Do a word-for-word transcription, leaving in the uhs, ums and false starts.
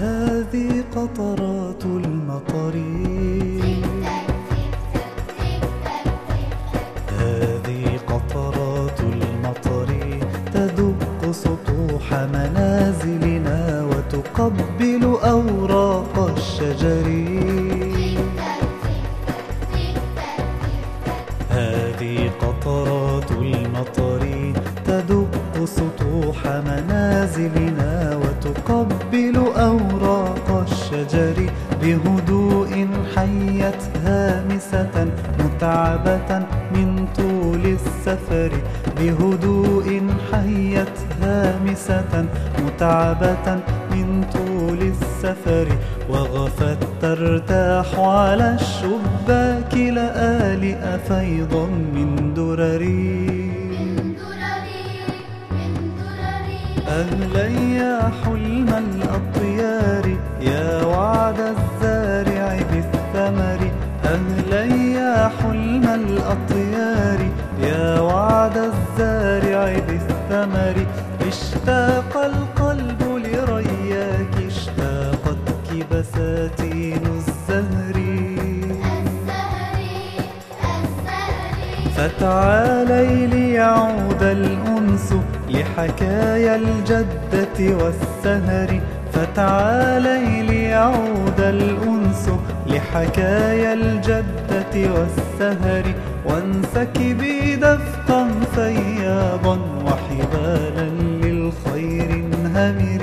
هذه قطرات المطر، هذه قطرات المطر تدق سطوح منازلنا وتقبل أوراق الشجر. هذه قطرات المطر تدق سطوح منازلنا وتقبل أوراق الشجر بهدوء حيت هامسة متعبة من طول السفر، بهدوء حيت هامسة متعبة من طول السفر، وغفت ترتاح على الشباك لآلئ فيضا من درري. أهلا يا حلم الأطيار يا وعد الزارع بالثمر، أهلا يا حلم الأطيار يا وعد الزارع بالثمر. اشتاق القلب لرياك، اشتاقتك بساتين الزهر، فتعالي ليعود الأنس لحكايا الجدة والسهر، فتعالي ليعود الأنس لحكايا الجدة والسهر، وانسكبي دفقا فياضا وحبالا للخير انهمري.